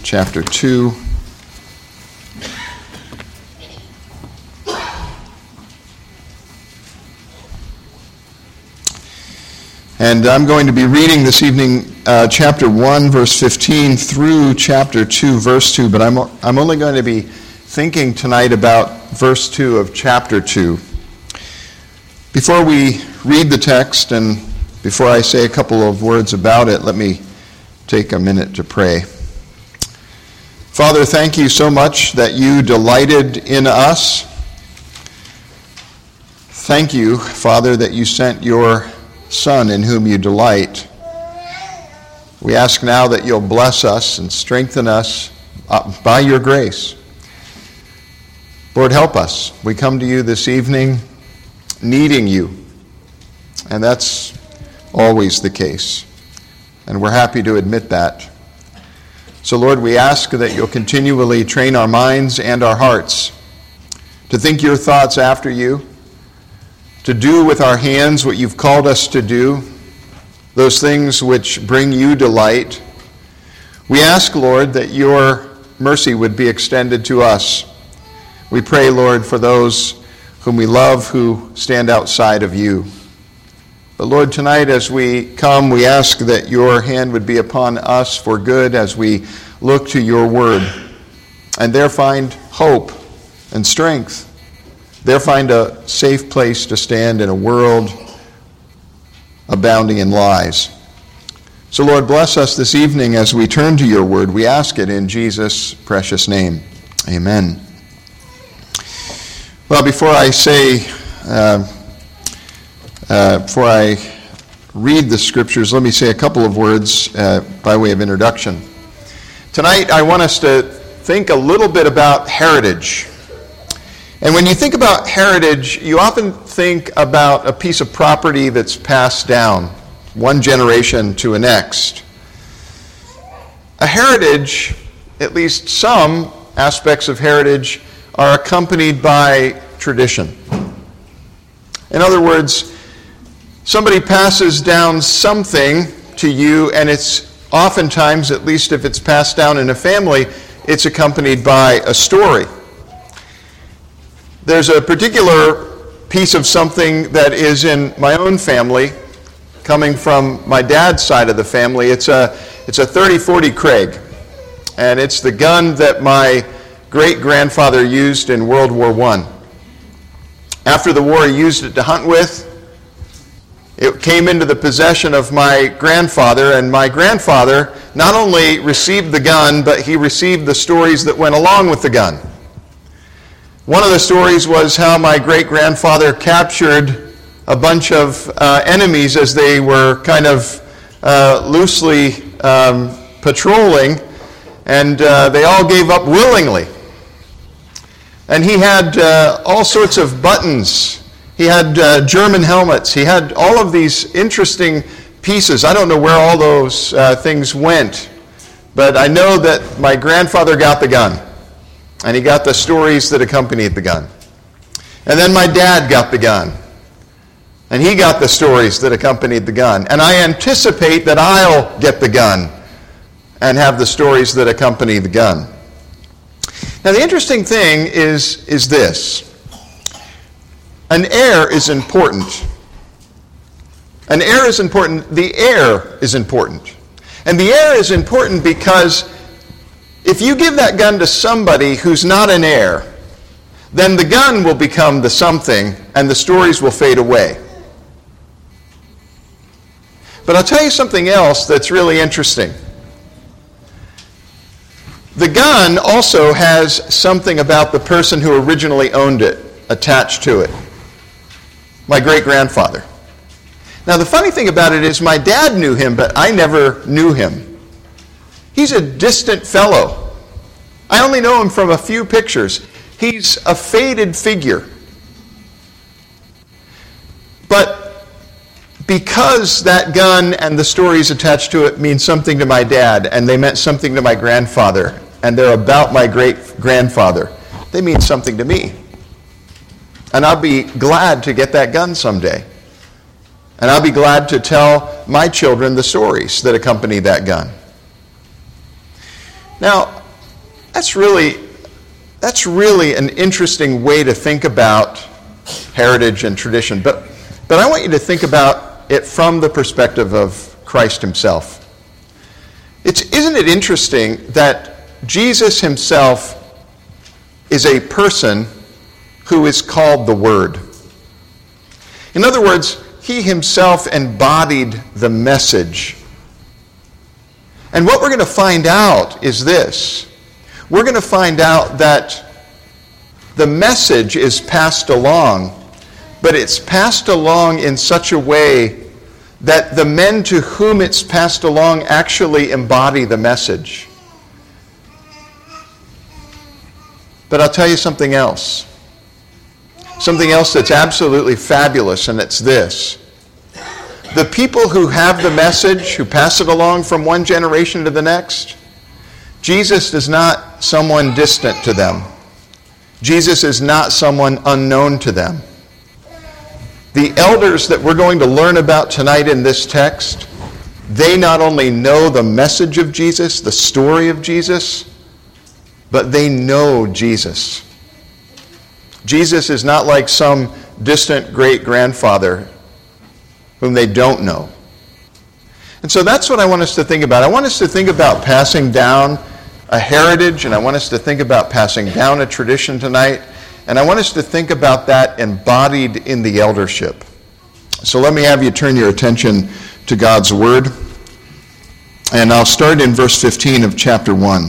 chapter 2. And I'm going to be reading this evening chapter 1, verse 15 through chapter 2, verse 2, but I'm only going to be thinking tonight about verse 2 of chapter 2. Before we read the text and before I say a couple of words about it, let me take a minute to pray. Father, thank you so much that you delighted in us. Thank you, Father, that you sent your Son in whom you delight. We ask now that you'll bless us and strengthen us by your grace. Lord, help us. We come to you this evening needing you, and that's always the case, and we're happy to admit that. So, Lord, we ask that you'll continually train our minds and our hearts to think your thoughts after you, to do with our hands what you've called us to do, those things which bring you delight. We ask, Lord, that your mercy would be extended to us. We pray, Lord, for those whom we love who stand outside of you. But Lord, tonight as we come, we ask that your hand would be upon us for good as we look to your word, and there find hope and strength. There find a safe place to stand in a world abounding in lies. So Lord, bless us this evening as we turn to your word. We ask it in Jesus' precious name. Amen. Well, before I read the scriptures, let me say a couple of words by way of introduction. Tonight, I want us to think a little bit about heritage. And when you think about heritage, you often think about a piece of property that's passed down one generation to the next. A heritage, at least some aspects of heritage, are accompanied by tradition. In other words, somebody passes down something to you, and it's oftentimes, at least if it's passed down in a family, it's accompanied by a story. There's a particular piece of something that is in my own family, coming from my dad's side of the family. It's a 30-40 Craig, and it's the gun that my great-grandfather used in World War I. After the war, he used it to hunt with. It came into the possession of my grandfather, and my grandfather not only received the gun, but he received the stories that went along with the gun. One of the stories was how my great-grandfather captured a bunch of enemies as they were kind of loosely patrolling, and they all gave up willingly. And he had all sorts of buttons. He had German helmets. He had all of these interesting pieces. I don't know where all those things went, but I know that my grandfather got the gun. And he got the stories that accompanied the gun. And then my dad got the gun. And he got the stories that accompanied the gun. And I anticipate that I'll get the gun and have the stories that accompany the gun. Now the interesting thing is this. An heir is important. An heir is important. The heir is important. And the heir is important because if you give that gun to somebody who's not an heir, then the gun will become the something and the stories will fade away. But I'll tell you something else that's really interesting. The gun also has something about the person who originally owned it attached to it. My great-grandfather. Now the funny thing about it is my dad knew him, but I never knew him. He's a distant fellow. I only know him from a few pictures. He's a faded figure. But because that gun and the stories attached to it mean something to my dad, and they meant something to my grandfather, and they're about my great-grandfather, they mean something to me. And I'll be glad to get that gun someday. And I'll be glad to tell my children the stories that accompany that gun. Now, that's really an interesting way to think about heritage and tradition. But I want you to think about it from the perspective of Christ himself. Isn't it interesting that Jesus himself is a person who is called the Word? In other words, he himself embodied the message. And what we're going to find out is this. We're going to find out that the message is passed along, but it's passed along in such a way that the men to whom it's passed along actually embody the message. But I'll tell you something else. Something else that's absolutely fabulous, and it's this. The people who have the message, who pass it along from one generation to the next, Jesus is not someone distant to them. Jesus is not someone unknown to them. The elders that we're going to learn about tonight in this text, they not only know the message of Jesus, the story of Jesus, but they know Jesus. Jesus is not like some distant great-grandfather whom they don't know. And so that's what I want us to think about. I want us to think about passing down a heritage, and I want us to think about passing down a tradition tonight, and I want us to think about that embodied in the eldership. So let me have you turn your attention to God's Word, and I'll start in verse 15 of chapter 1.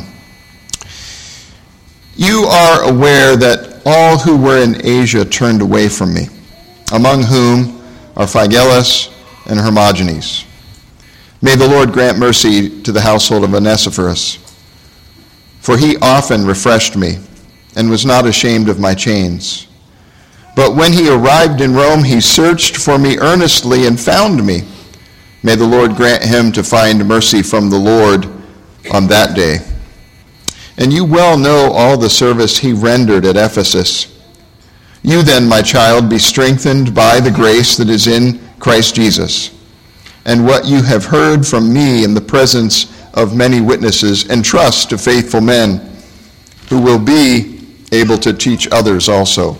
You are aware that all who were in Asia turned away from me, among whom are Phygellus and Hermogenes. May the Lord grant mercy to the household of Onesiphorus, for he often refreshed me and was not ashamed of my chains. But when he arrived in Rome, he searched for me earnestly and found me. May the Lord grant him to find mercy from the Lord on that day. And you well know all the service he rendered at Ephesus. You then, my child, be strengthened by the grace that is in Christ Jesus. And what you have heard from me in the presence of many witnesses, entrust to faithful men who will be able to teach others also.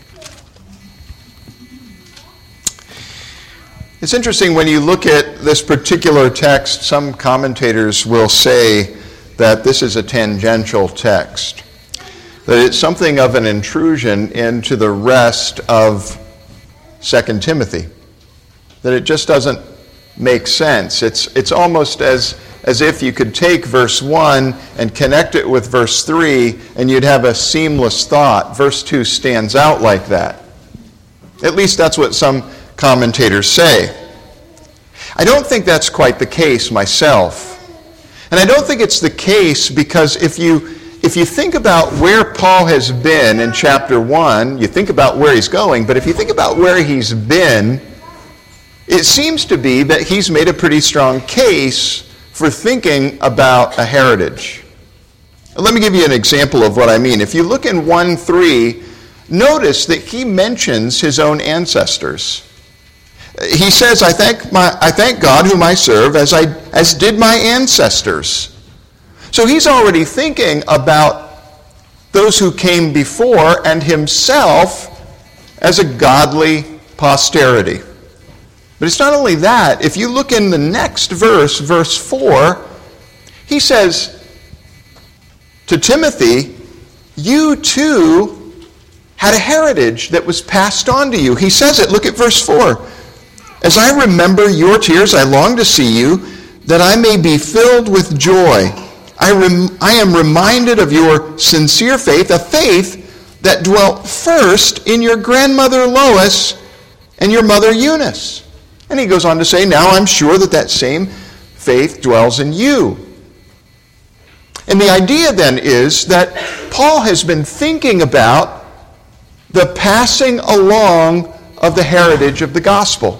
It's interesting when you look at this particular text, some commentators will say that this is a tangential text, that it's something of an intrusion into the rest of 2 Timothy, that it just doesn't make sense. It's almost as if you could take verse 1 and connect it with verse 3, and you'd have a seamless thought. Verse 2 stands out like that. At least that's what some commentators say. I don't think that's quite the case myself. And I don't think it's the case because if you think about where Paul has been in chapter 1, you think about where he's going, but if you think about where he's been, it seems to be that he's made a pretty strong case for thinking about a heritage. Let me give you an example of what I mean. If you look in 1:3, notice that he mentions his own ancestors. He says, I thank God whom I serve as did my ancestors. So he's already thinking about those who came before and himself as a godly posterity. But it's not only that. If you look in the next verse, verse 4, he says to Timothy, you too had a heritage that was passed on to you. He says it. Look at verse 4. As I remember your tears, I long to see you, that I may be filled with joy. I am reminded of your sincere faith, a faith that dwelt first in your grandmother Lois and your mother Eunice. And he goes on to say, now I'm sure that same faith dwells in you. And the idea then is that Paul has been thinking about the passing along of the heritage of the gospel.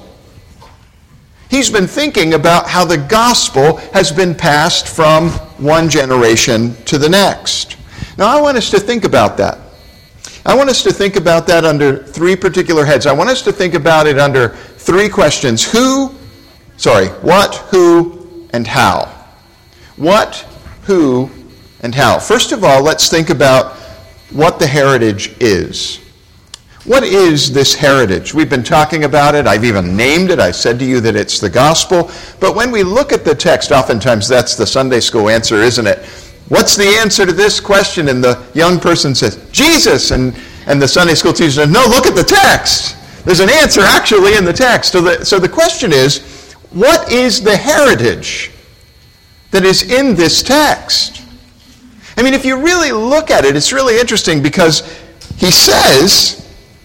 He's been thinking about how the gospel has been passed from one generation to the next. Now, I want us to think about that. I want us to think about that under three particular heads. I want us to think about it under three questions. What, who, and how. What, who, and how. First of all, let's think about what the heritage is. What is this heritage? We've been talking about it. I've even named it. I said to you that it's the gospel. But when we look at the text, oftentimes that's the Sunday school answer, isn't it? What's the answer to this question? And the young person says, Jesus. And the Sunday school teacher says, no, look at the text. There's an answer actually in the text. So the question is, what is the heritage that is in this text? I mean, if you really look at it, it's really interesting because he says,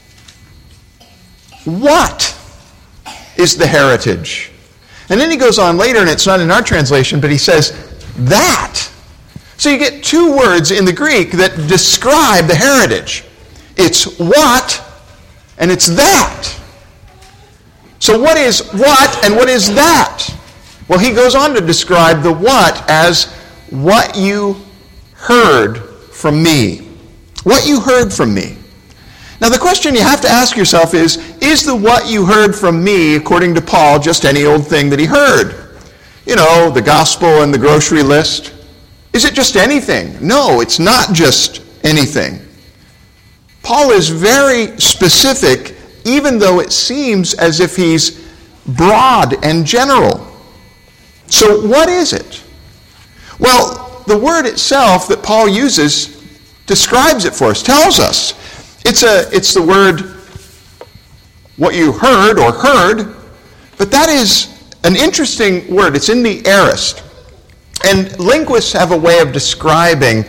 what is the heritage? And then he goes on later, and it's not in our translation, but he says, that. So you get two words in the Greek that describe the heritage. It's what, and it's that. So what is what, and what is that? Well, he goes on to describe the what as what you heard from me. What you heard from me. Now the question you have to ask yourself is the what you heard from me, according to Paul, just any old thing that he heard? You know, the gospel and the grocery list. Is it just anything? No, it's not just anything. Paul is very specific, even though it seems as if he's broad and general. So what is it? Well, the word itself that Paul uses describes it for us, tells us. It's the word what you heard or heard, but that is an interesting word. It's in the aorist. And linguists have a way of describing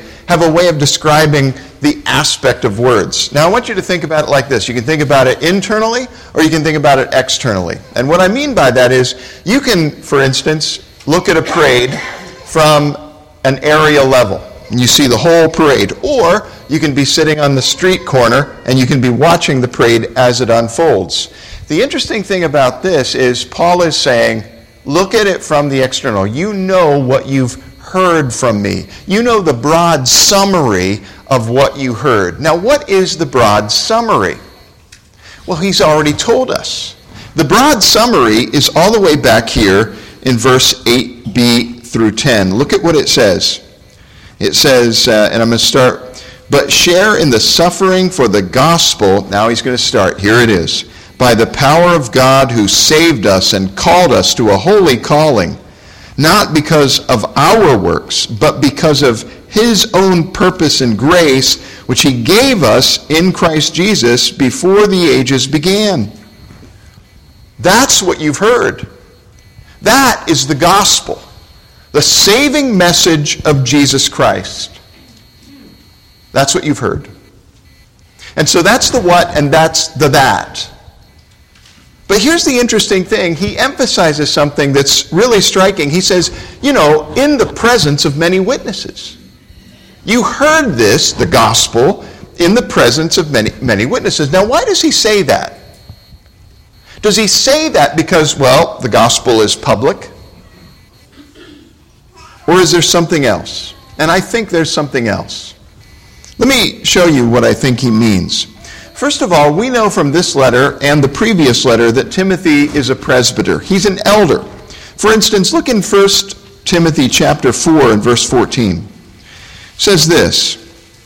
the aspect of words. Now I want you to think about it like this. You can think about it internally or you can think about it externally. And what I mean by that is you can, for instance, look at a parade from an aerial level. And you see the whole parade. Or you can be sitting on the street corner and you can be watching the parade as it unfolds. The interesting thing about this is Paul is saying, look at it from the external. You know what you've heard from me. You know the broad summary of what you heard. Now, what is the broad summary? Well, he's already told us. The broad summary is all the way back here in verse 8b through 10. Look at what it says. It says, and I'm going to start, but share in the suffering for the gospel. Now he's going to start. Here it is. By the power of God who saved us and called us to a holy calling, not because of our works, but because of his own purpose and grace, which he gave us in Christ Jesus before the ages began. That's what you've heard. That is the gospel, the saving message of Jesus Christ. That's what you've heard. And so that's the what and that's the that. But here's the interesting thing. He emphasizes something that's really striking. He says, in the presence of many witnesses. You heard this, the gospel, in the presence of many witnesses. Now, why does he say that? Does he say that because, the gospel is public? Or is there something else? And I think there's something else. Let me show you what I think he means. First of all, we know from this letter and the previous letter that Timothy is a presbyter. He's an elder. For instance, look in 1 Timothy chapter 4 and verse 14. It says this.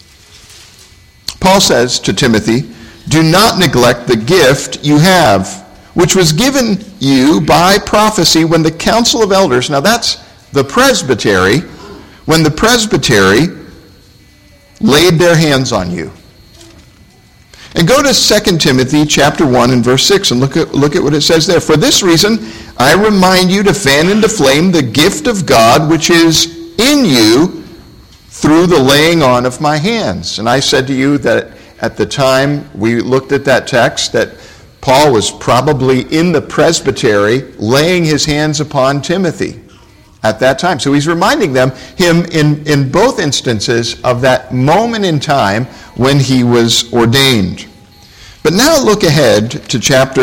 Paul says to Timothy, do not neglect the gift you have, which was given you by prophecy when the council of elders, now that's the presbytery, when the presbytery laid their hands on you. And go to 2 Timothy chapter 1 and verse 6 and look at what it says there. For this reason, I remind you to fan into flame the gift of God which is in you through the laying on of my hands. And I said to you that at the time we looked at that text that Paul was probably in the presbytery laying his hands upon Timothy at that time. So he's reminding him in both instances of that moment in time when he was ordained. But now look ahead to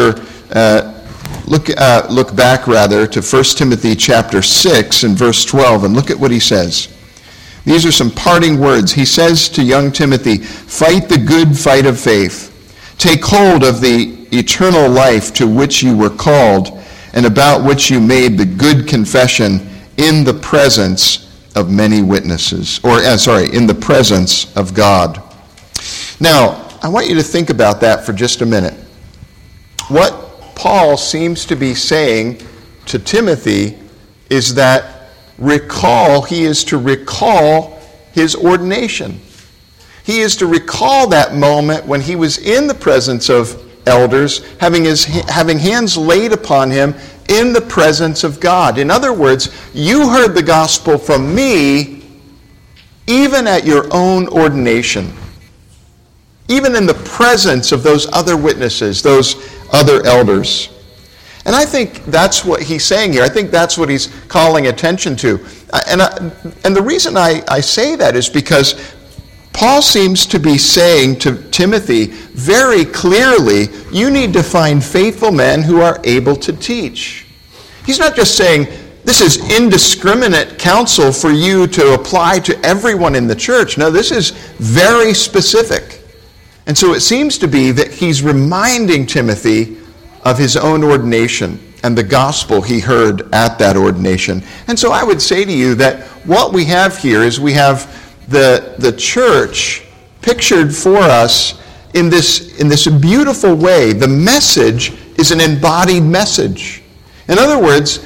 look back to 1 Timothy chapter 6 and verse 12 and look at what he says. These are some parting words. He says to young Timothy, fight the good fight of faith. Take hold of the eternal life to which you were called and about which you made the good confession in the presence of many witnesses, in the presence of God. Now, I want you to think about that for just a minute. What Paul seems to be saying to Timothy is that he is to recall his ordination. He is to recall that moment when he was in the presence of elders, having hands laid upon him in the presence of God. In other words, you heard the gospel from me even at your own ordination, even in the presence of those other witnesses, those other elders. And I think that's what he's saying here. I think that's what he's calling attention to. And the reason I say that is because Paul seems to be saying to Timothy very clearly, you need to find faithful men who are able to teach. He's not just saying, this is indiscriminate counsel for you to apply to everyone in the church. No, this is very specific. And so it seems to be that he's reminding Timothy of his own ordination and the gospel he heard at that ordination. And so I would say to you that what we have here is we have the church pictured for us in this beautiful way. The message is an embodied message. In other words,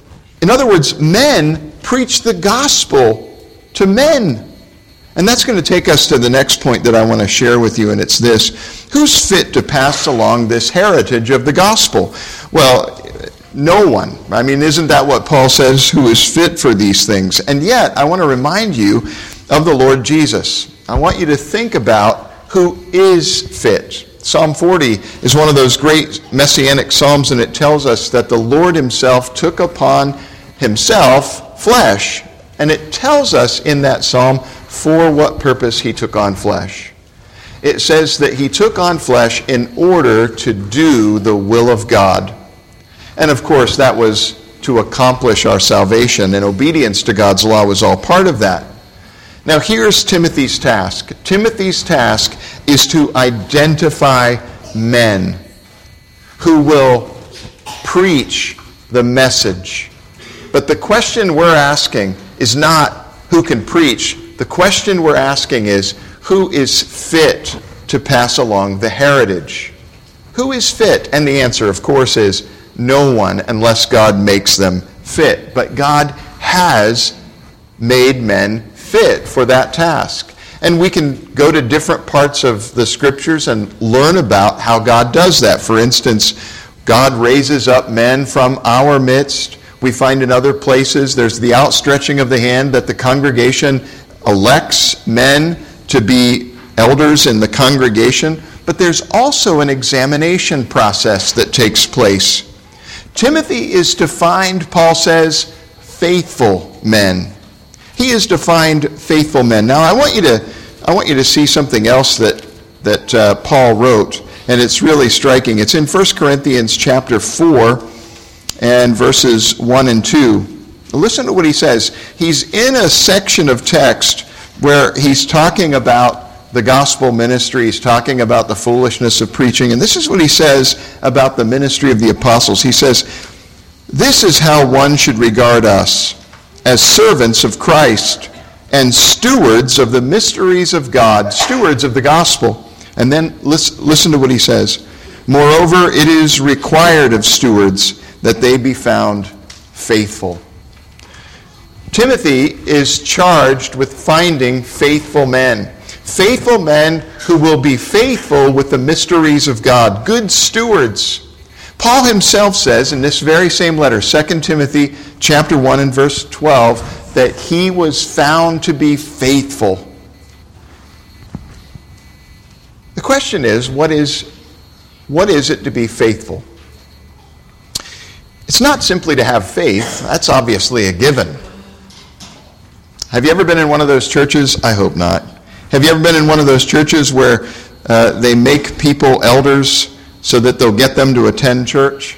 men preach the gospel to men. And that's going to take us to the next point that I want to share with you, and it's this. Who's fit to pass along this heritage of the gospel? Well, no one. I mean, isn't that what Paul says? Who is fit for these things? And yet, I want to remind you of the Lord Jesus. I want you to think about who is fit. Psalm 40 is one of those great messianic psalms, and it tells us that the Lord himself took upon himself flesh. And it tells us in that psalm for what purpose he took on flesh. It says that he took on flesh in order to do the will of God. And of course, that was to accomplish our salvation, and obedience to God's law was all part of that. Now here's Timothy's task. Timothy's task is to identify men who will preach the message. But the question we're asking is not who can preach. The question we're asking is who is fit to pass along the heritage? Who is fit? And the answer, of course, is no one unless God makes them fit. But God has made men fit for that task. And we can go to different parts of the scriptures and learn about how God does that. For instance, God raises up men from our midst. We find in other places there's the outstretching of the hand that the congregation elects men to be elders in the congregation. But there's also an examination process that takes place. Timothy is to find, Paul says, faithful men. He is to find faithful men. Now, I want you to see something else that Paul wrote, and it's really striking. It's in 1 Corinthians chapter 4 and verses 1 and 2. Listen to what he says. He's in a section of text where he's talking about the gospel ministry. He's talking about the foolishness of preaching. And this is what he says about the ministry of the apostles. He says, this is how one should regard us, as servants of Christ and stewards of the mysteries of God, stewards of the gospel. And then listen to what he says. Moreover, it is required of stewards that they be found faithful. Timothy is charged with finding faithful men. Faithful men who will be faithful with the mysteries of God. Good stewards. Paul himself says in this very same letter, 2 Timothy chapter 1 and verse 12, that he was found to be faithful. The question is, what is it to be faithful? It's not simply to have faith. That's obviously a given. Have you ever been in one of those churches? I hope not. Have you ever been in one of those churches where they make people elders so that they'll get them to attend church?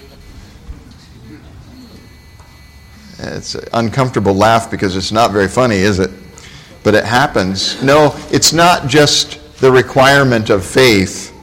It's an uncomfortable laugh because it's not very funny, is it? But it happens. No, it's not just the requirement of faith,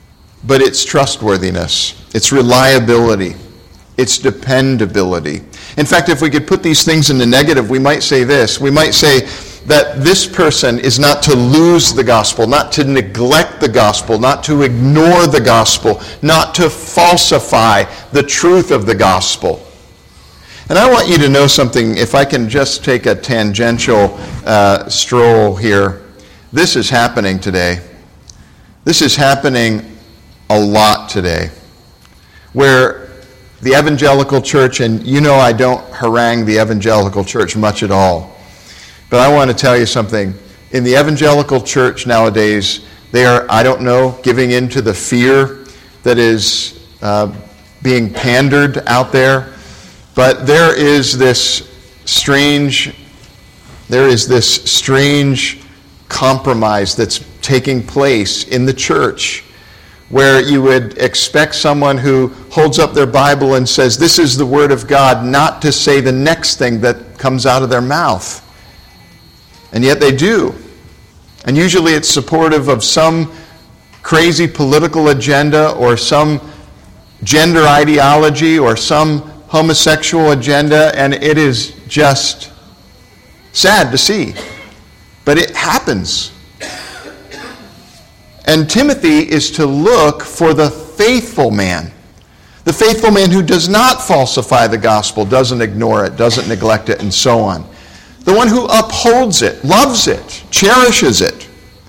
but it's trustworthiness, it's reliability, it's dependability. In fact, if we could put these things in the negative, we might say this. We might say that this person is not to lose the gospel, not to neglect the gospel, not to ignore the gospel, not to falsify the truth of the gospel. And I want you to know something, if I can just take a tangential stroll here. This is happening today. This is happening a lot today, where the evangelical church, and you know I don't harangue the evangelical church much at all, but I want to tell you something. In the evangelical church nowadays, they are, I don't know, giving in to the fear that is being pandered out there. But there is this strange compromise that's taking place in the church, where you would expect someone who holds up their Bible and says, "This is the Word of God," not to say the next thing that comes out of their mouth. And yet they do. And usually it's supportive of some crazy political agenda or some gender ideology or some homosexual agenda, and it is just sad to see. But it happens. And Timothy is to look for the faithful man. The faithful man who does not falsify the gospel, doesn't ignore it, doesn't neglect it, and so on. The one who upholds it, loves it, cherishes it.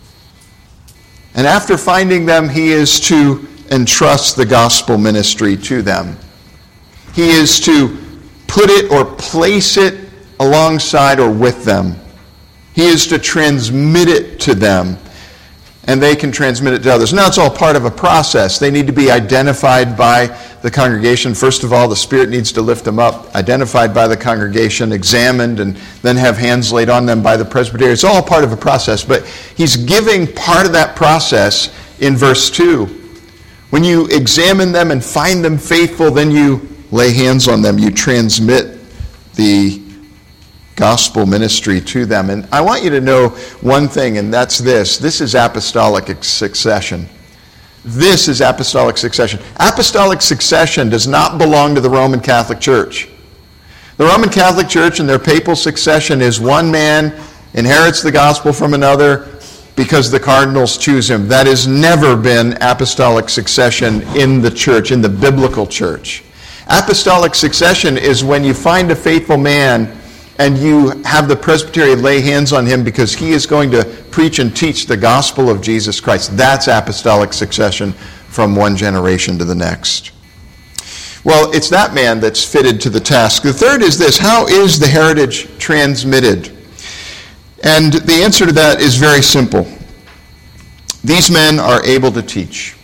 And after finding them, he is to entrust the gospel ministry to them. He is to put it or place it alongside or with them. He is to transmit it to them, and they can transmit it to others. Now, it's all part of a process. They need to be identified by the congregation. First of all, the Spirit needs to lift them up, identified by the congregation, examined, and then have hands laid on them by the presbytery. It's all part of a process, but he's giving part of that process in verse 2. When you examine them and find them faithful, then you lay hands on them. You transmit the gospel ministry to them. And I want you to know one thing, and that's this. This is apostolic succession. This is apostolic succession. Apostolic succession does not belong to the Roman Catholic Church. The Roman Catholic Church and their papal succession is one man inherits the gospel from another because the cardinals choose him. That has never been apostolic succession in the church, in the biblical church. Apostolic succession is when you find a faithful man and you have the presbytery lay hands on him because he is going to preach and teach the gospel of Jesus Christ. That's apostolic succession from one generation to the next. Well, it's that man that's fitted to the task. The third is this: how is the heritage transmitted? And the answer to that is very simple. These men are able to teach.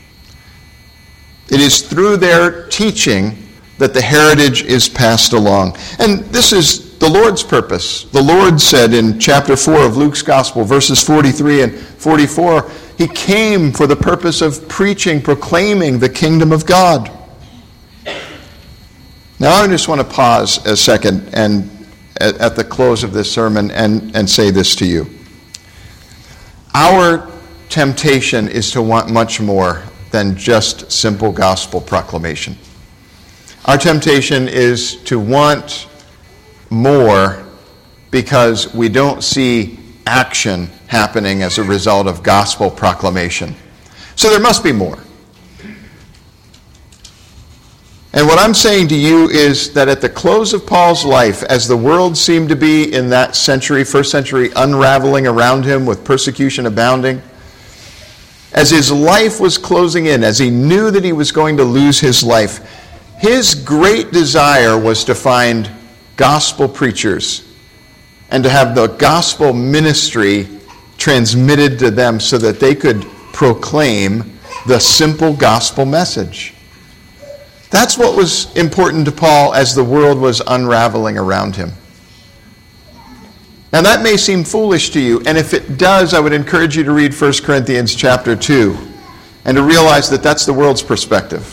It is through their teaching that the heritage is passed along. And this is the Lord's purpose. The Lord said in chapter 4 of Luke's Gospel, verses 43 and 44, he came for the purpose of preaching, proclaiming the kingdom of God. Now I just want to pause a second and at the close of this sermon and say this to you. Our temptation is to want much more than just simple gospel proclamation. Our temptation is to want more because we don't see action happening as a result of gospel proclamation. So there must be more. And what I'm saying to you is that at the close of Paul's life, as the world seemed to be in that century, first century, unraveling around him with persecution abounding, as his life was closing in, as he knew that he was going to lose his life, his great desire was to find gospel preachers and to have the gospel ministry transmitted to them so that they could proclaim the simple gospel message. That's what was important to Paul as the world was unraveling around him. Now that may seem foolish to you, and if it does, I would encourage you to read 1 Corinthians chapter 2 and to realize that that's the world's perspective.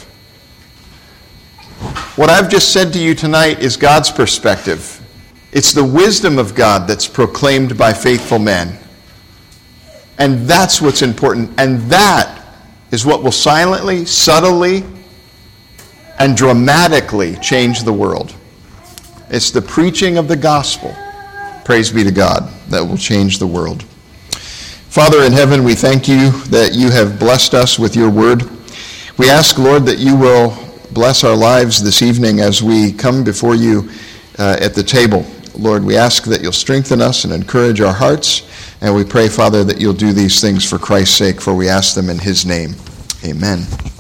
What I've just said to you tonight is God's perspective. It's the wisdom of God that's proclaimed by faithful men. And that's what's important. And that is what will silently, subtly, and dramatically change the world. It's the preaching of the gospel, praise be to God, that will change the world. Father in heaven, we thank you that you have blessed us with your word. We ask, Lord, that you will bless our lives this evening as we come before you at the table. Lord, we ask that you'll strengthen us and encourage our hearts, and we pray, Father, that you'll do these things for Christ's sake, for we ask them in his name. Amen.